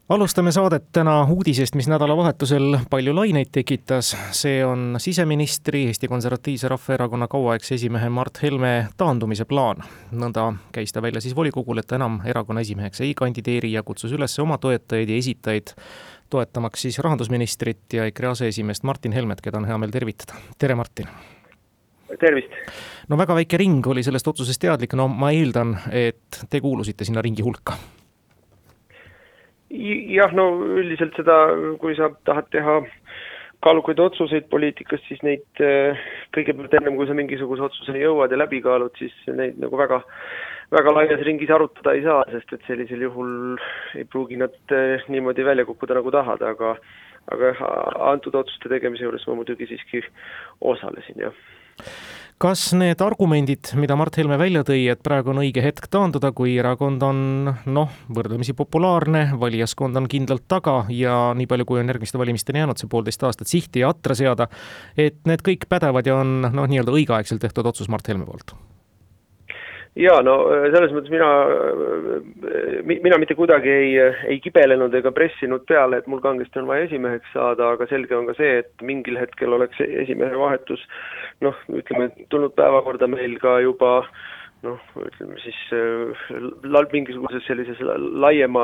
Alustame saadet täna uudisest, mis nädalavahetusel palju laineid tekitas. See on siseministri, Eesti Konservatiivse Rahvaerakonna kauaaegse esimehe Mart Helme taandumise plaan. Nõnda käis ta välja siis volikogul, et ta enam erakonna esimeheks ei kandideeri ja kutsus üles oma toetajaid ja esitajaid toetamaks siis rahandusministrit ja EKRE aseesimeest Martin Helmet, keda on hea meel tervitada. Tere, Martin! Tervist! No väga väike ring oli sellest otsusest teadlik. No ma eeldan, et te kuulusite sinna ringi hulka. Jah, no üldiselt seda, kui sa tahad teha kaalukaid otsuseid poliitikast, siis neid kõigepealt ennem, kui sa mingisuguse otsuseni jõuad ja läbi kaalud, siis neid nagu väga laias ringis arutada ei saa, sest et sellisel juhul ei pruugi nad niimoodi välja kukkuda nagu tahad, aga antud otsuste tegemise juures ma muidugi siiski osalesin, jah. Kas need argumendid, mida Mart Helme välja tõi, et praegu on õige hetk taanduda, kui erakond on võrdlemisi populaarne, valijaskond on kindlalt taga ja nii palju, kui on järgmiste valimisteni jäänud, see 1,5 aastat sihti ja atra seada, et need kõik pädevad ja on nii-öelda õigeaegselt tehtud otsus Mart Helme poolt? Jaa, no selles mõttes mina mitte kuidagi ei kibelenud ega pressinud peale, et mul kangesti on vaja esimeheks saada, aga selge on ka see, et mingil hetkel oleks esimehe vahetus tulnud päevakorda meil ka juba mingisuguses sellises laiema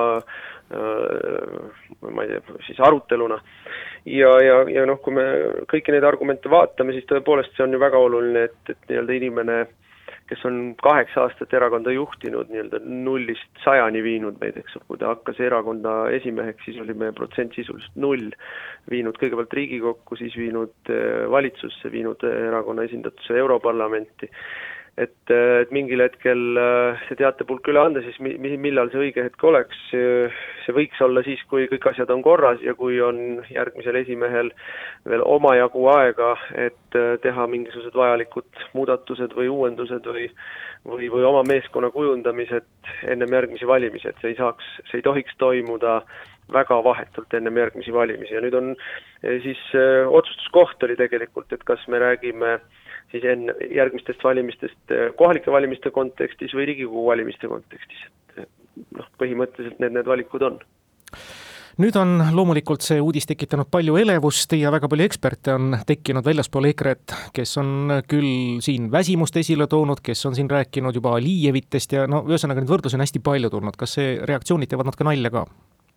aruteluna. Ja kui me kõiki neid argumente vaatame, siis tõepoolest see on ju väga oluline, et nii-öelda inimene, kes on 8 aastat erakonda juhtinud, nii-öelda 0-st 100-ni viinud meid, eks, kui ta hakkas erakonda esimeheks, siis oli meie protsent sisuliselt 0, viinud kõigepealt Riigikokku, siis viinud valitsusse, viinud erakonna esindatuse Europarlamenti. Et mingil hetkel see teatepulk üle anda, siis millal see õige hetk oleks, see võiks olla siis, kui kõik asjad on korras ja kui on järgmisel esimehel veel omajagu aega, et teha mingisugused vajalikud muudatused või uuendused või oma meeskonna kujundamised ennem järgmisi valimisi, et see ei tohiks toimuda väga vahetult ennem järgmisi valimisi. Ja nüüd on siis otsustuskoht oli tegelikult, et kas me räägime siis enne järgmistest valimistest kohalike valimiste kontekstis või Riigikogu valimiste kontekstis. Põhimõtteliselt need valikud on. Nüüd on loomulikult see uudis tekitanud palju elevust ja väga palju eksperte on tekkinud väljaspool EKRE-t, kes on küll siin väsimust esile toonud, kes on siin rääkinud juba Aliievitest ja ühesõnaga need võrdlusi on hästi palju tulnud. Kas see reaktsioonid teevad natuke nalja ka?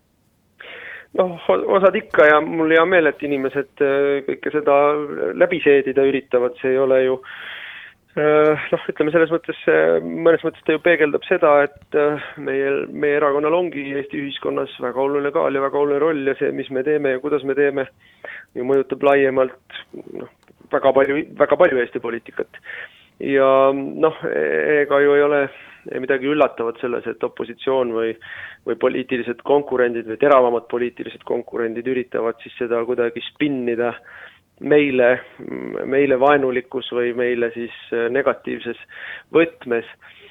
Osad ikka ja mul hea meel, et inimesed kõike seda läbi seedida üritavad, see ei ole ju ütleme selles mõttes, mõnes mõttes ta ju peegeldab seda, et meie erakonnal ongi Eesti ühiskonnas väga oluline kaal ja väga oluline roll ja see, mis me teeme ja kuidas me teeme, ju mõjutab laiemalt väga palju Eesti poliitikat. Ja ega ju ei ole midagi üllatavat selles, et opositsioon või poliitilised konkurendid või teravamad poliitilised konkurendid üritavad siis seda kuidagi spinnida meile vaenulikus või meile siis negatiivses võtmes.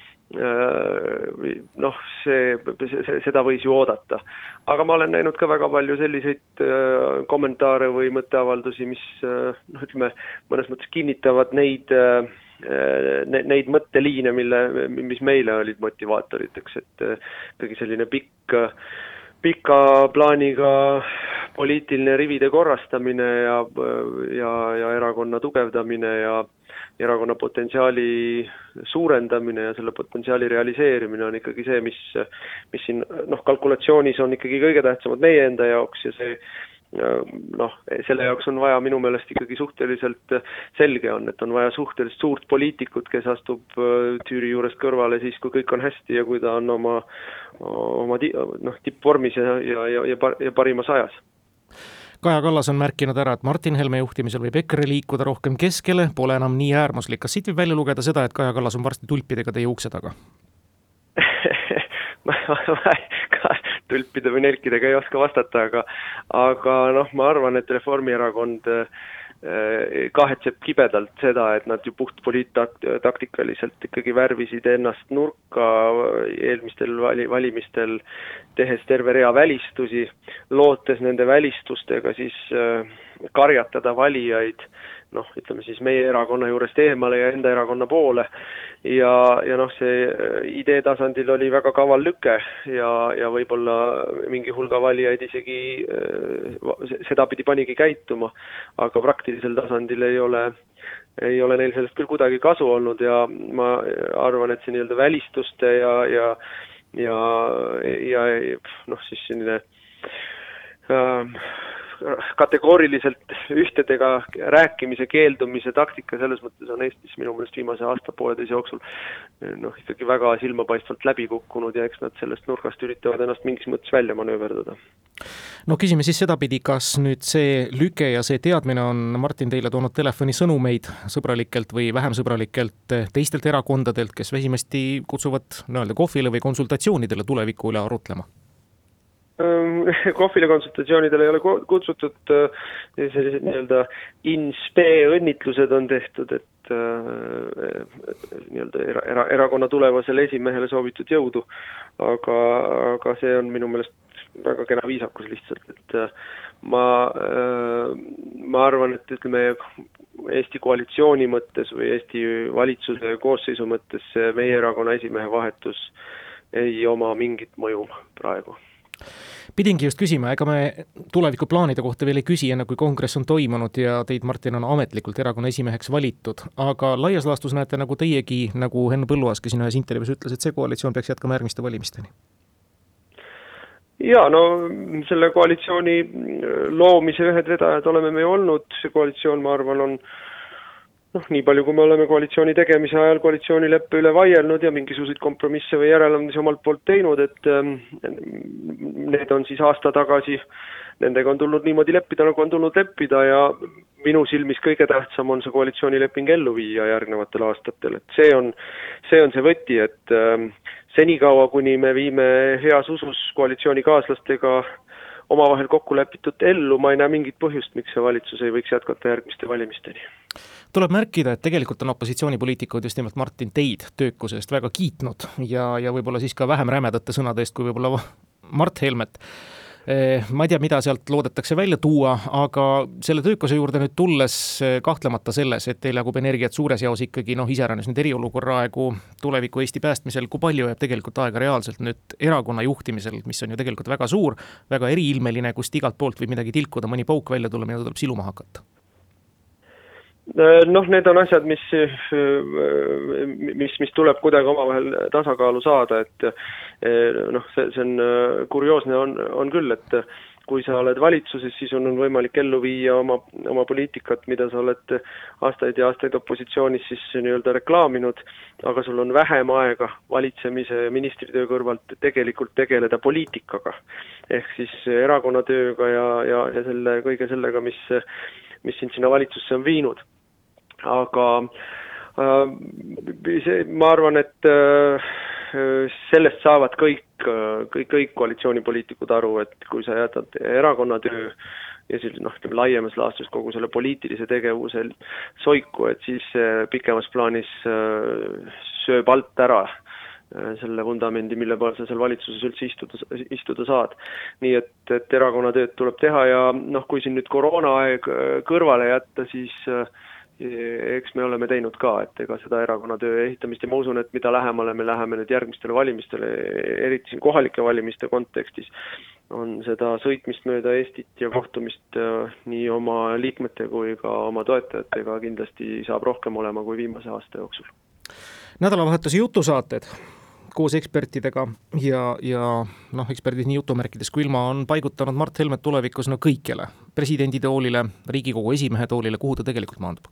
Seda võis ju oodata. Aga ma olen näinud ka väga palju selliseid kommentaare või mõtteavaldusi, mis mõnes mõttes kinnitavad neid mõtteliine, mis meile olid motivaatoriteks, et kõigi selline pika plaaniga poliitiline rivide korrastamine ja erakonna tugevdamine ja erakonna potentsiaali suurendamine ja selle potentsiaali realiseerimine on ikkagi see, mis siin kalkulatsioonis on ikkagi kõige tähtsamad meie enda jaoks ja see selle jaoks on vaja minu meelest ikkagi suhteliselt selge on, et on vaja suhteliselt suurt poliitikut, kes astub tüüri juurest kõrvale siis, kui kõik on hästi ja kui ta on oma tippvormis ja parimas ajas. Kaja Kallas on märkinud ära, et Martin Helme juhtimisel võib EKRE liikuda rohkem keskele, pole enam nii äärmuslik. Kas siit võib välja lugeda seda, et Kaja Kallas on varsti tulpidega teie ukse taga? Tulpide või nelkidega ei oska vastata, aga ma arvan, et Reformierakond kahetseb kibedalt seda, et nad ju puht poliittaktikaliselt ikkagi värvisid ennast nurka eelmistel valimistel, tehes terve rea välistusi, lootes nende välistustega siis karjatada valijaid, noh, ütleme siis meie erakonna juurest eemale ja enda erakonna poole ja noh, see idee tasandil oli väga kaval lüke ja võib-olla mingi hulga valijaid isegi sedapidi panigi käituma, aga praktilisel tasandil ei ole neil sellest küll kuidagi kasu olnud ja ma arvan, et see nii-öelda välistuste ja noh, siis selline kategooriliselt ühtedega rääkimise, keeldumise taktika selles mõttes on Eestis minu meelest viimase aasta-pooleteise jooksul noh, ikkagi väga silmapaistvalt läbi kukkunud ja eks nad sellest nurgast üritavad ennast mingis mõttes välja manööverdada. No küsime siis sedapidi, kas nüüd see lüke ja see teadmine on Martin teile toonud telefonisõnumeid sõbralikelt või vähem sõbralikelt teistelt erakondadelt, kes väsimasti kutsuvad kohvile või konsultatsioonidele tuleviku üle arutlema? Kohvile konsultatsioonidele ei ole kutsutud, sellised nii-öelda in-spe õnnitlused on tehtud, et nii-öelda erakonna tulevasele esimehele soovitud jõudu, aga see on minu meelest väga kena viisakus lihtsalt, et ma arvan, et ütleme Eesti koalitsiooni mõttes või Eesti valitsuse koosseisu mõttes meie erakonna esimehe vahetus ei oma mingit mõju praegu. Pidingi just küsima, ega me tulevikuplaanide kohta veel ei küsi, enne kui kongress on toimunud ja teid, Martin, on ametlikult erakonna esimeheks valitud, aga laias laastus näete nagu teiegi, nagu Henn Põlluaas, kes siin ühes intervjuus ütles, et see koalitsioon peaks jätkama järgmiste valimisteni? Ja, no selle koalitsiooni loomise ühed vedajad oleme me olnud, see koalitsioon, ma arvan, on nii palju, kui me oleme koalitsiooni tegemise ajal koalitsioonileppe üle vaielnud ja mingisuguseid kompromisse või järeleandmisi omalt poolt teinud, et need on siis aasta tagasi, nendega on tulnud niimoodi leppida, nagu on tulnud leppida ja minu silmis kõige tähtsam on see koalitsioonileping ellu viia järgnevatel aastatel, et see on see võti, et senikaua, kuni me viime heas usus koalitsioonikaaslastega omavahel kokku lepitud ellu, ma ei näe mingit põhjust, miks see valitsus ei võiks jätkata järgmiste valimisteni. Tuleb märkida, et tegelikult on opositsioonipoliitikud just nimelt Martin teid töökuse eest väga kiitnud ja võib-olla siis ka vähem rämedate sõnade eest kui võib-olla Mart Helmet. Ma ei tea, mida sealt loodetakse välja tuua, aga selle töökuse juurde nüüd tulles kahtlemata selles, et teil jagub energiat suures jaos ikkagi iseäranis nüüd eriolukorra aegu tuleviku Eesti päästmisel, kui palju jääb tegelikult aega reaalselt nüüd erakonna juhtimisel, mis on ju tegelikult väga suur, väga eriilmeline, kust igalt poolt võib midagi tilkuda, mõni pauk välja tulla, mida tuleb siluma hakata? Noh, need on asjad, mis tuleb kuidagi omavahel tasakaalu saada, et noh, see on kurioosne on küll, et kui sa oled valitsuses, siis on võimalik ellu viia oma poliitikat, mida sa oled aastaid ja aastaid opositsioonis siis nii-öelda reklaaminud, aga sul on vähem aega valitsemise ja ministritöö kõrvalt tegelikult tegeleda poliitikaga. Ehk siis erakonnatööga ja selle, kõige sellega, mis sinna valitsusse on viinud. Aga ma arvan, et sellest saavad kõik koalitsioonipoliitikud aru, et kui sa jätad erakonnatöö ja siis laiemas laastus kogu selle poliitilise tegevuse soiku, et siis pikemas plaanis sööb alt ära selle vundamendi, mille peal sa seal valitsuses üldse istuda saad. Nii et erakonnatööd tuleb teha ja kui siin nüüd koroonaaeg kõrvale jätta, siis eks me oleme teinud ka, et ega seda erakonnatöö ehitamist ja ma usun, et mida lähemale me läheme nüüd järgmistele valimistele, eriti siin kohalike valimiste kontekstis, on seda sõitmist mööda Eestit ja kohtumist nii oma liikmete kui ka oma toetajatega kindlasti saab rohkem olema kui viimase aasta jooksul. Nädalavahetuse jutusaated koos ekspertidega ja eksperdid nii jutumärkides kui ilma on paigutanud Mart Helmet tulevikus kõikjale, presidendi toolile, Riigikogu esimehe toolile, kuhu ta tegelikult maandub?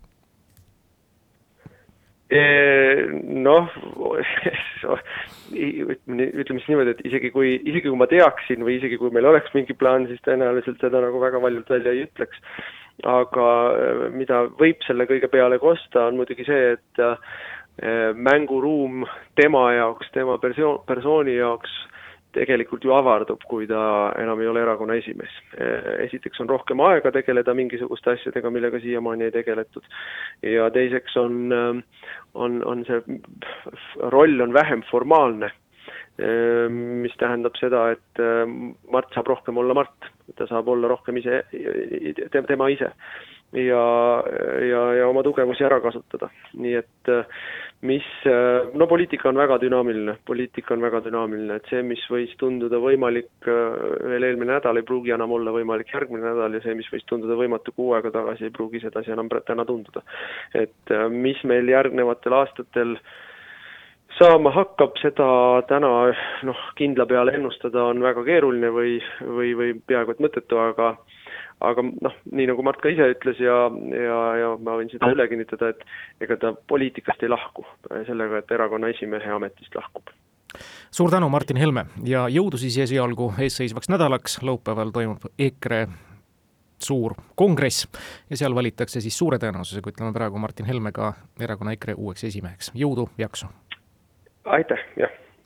Ütleme siis niimoodi, et isegi kui ma teaksin või isegi kui meil oleks mingi plaan, siis tõenäoliselt seda väga valjult välja ei ütleks. Aga mida võib selle kõige peale kosta, on muidugi see, et mänguruum tema jaoks, tema persooni jaoks tegelikult ju avardub, kui ta enam ei ole erakonna esimees. Esiteks on rohkem aega tegeleda mingisuguste asjadega, millega siiamaani ei tegeletud. Ja teiseks on see roll on vähem formaalne, mis tähendab seda, et Mart saab rohkem olla Mart. ta saab olla rohkem tema ise ja oma tugevusi ära kasutada. Nii et poliitika on väga dünaamiline, et see, mis võis tunduda võimalik veel eelmine nädal, ei pruugi enam olla võimalik järgmine nädal ja see, mis võis tunduda võimatu kuu aega tagasi, ei pruugi sedasi enam täna tunduda. Et mis meil järgnevatel aastatel saama hakkab, seda täna kindla peale ennustada on väga keeruline või peaaegu et mõttetu, aga nii nagu Mart ka ise ütles ja ma võin seda üle kinnitada, et ega ta poliitikast ei lahku sellega, et erakonna esimehe ametist lahkub. Suur tänu, Martin Helme, ja jõudu siis esialgu eesseisvaks nädalaks. Laupäeval toimub EKRE suur kongress ja seal valitakse siis suure tõenäosusega, ütleme praegu Martin Helme ka erakonna EKRE uueks esimeheks. Jõudu, jaksu! Aitäh, jah!